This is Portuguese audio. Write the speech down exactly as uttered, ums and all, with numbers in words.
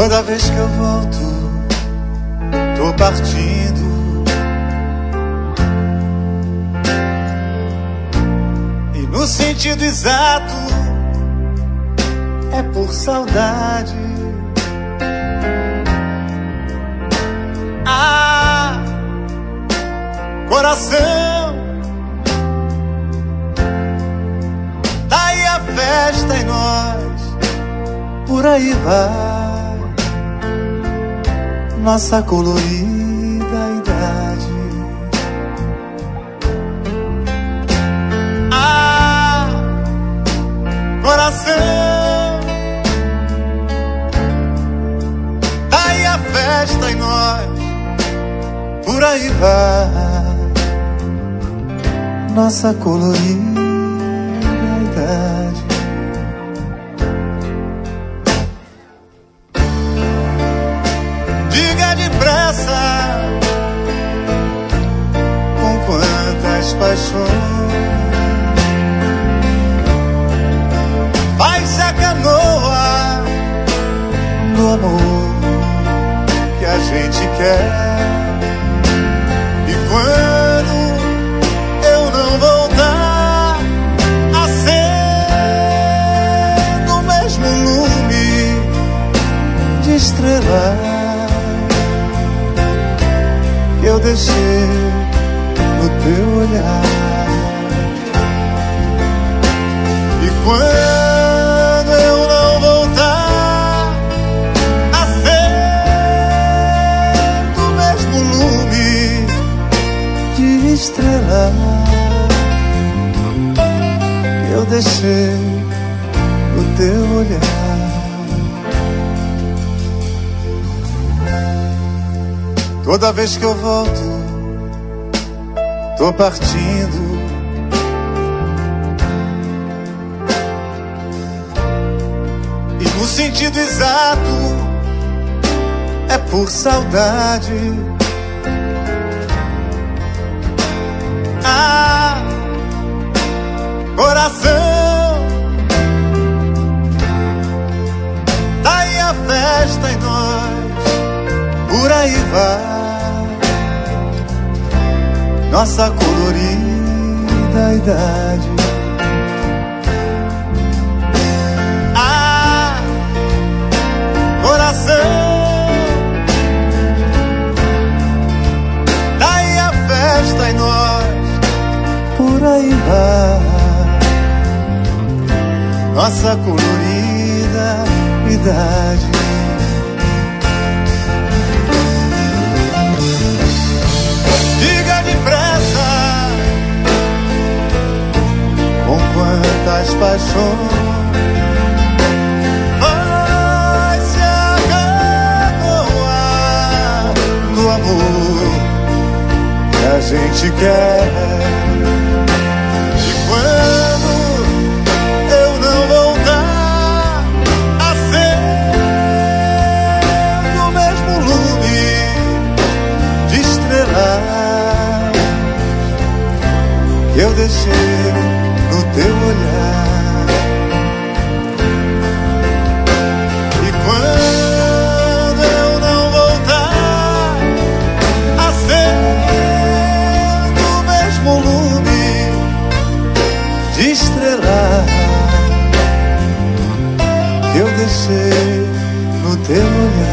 Toda vez que eu volto, tô partindo. E no sentido exato, é por saudade. Ah, coração, tá aí a festa em nós, por aí vai nossa colorida idade. Ah, coração, tá aí a festa em nós, por aí vai nossa colorida idade. Com quantas paixões faz a canoa do amor que a gente quer. E quando eu não voltar a ser do mesmo lume de estrela que eu deixei no teu olhar. E quando eu não voltar a ser do mesmo lume de estrela que eu deixei no teu olhar. Toda vez que eu volto, tô partindo. E no sentido exato, é por saudade. Ah, coração, tá aí a festa em nós, por aí vai nossa colorida idade. Ah, coração, tá aí a festa em nós, por aí vai nossa colorida idade. Com quantas paixões vai se acabar do amor que a gente quer. E quando eu não voltar a ser do mesmo lume de estrela que eu deixei no teu olhar. E quando eu não voltar a ser do mesmo lume de estrela que eu deixei no teu olhar.